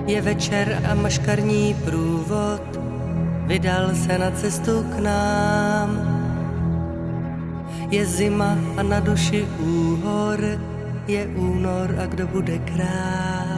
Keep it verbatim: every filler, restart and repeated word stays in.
Je večer a maškarní průvod vydal se na cestu k nám. Je zima a na duši úhor, je únor a kdo bude král.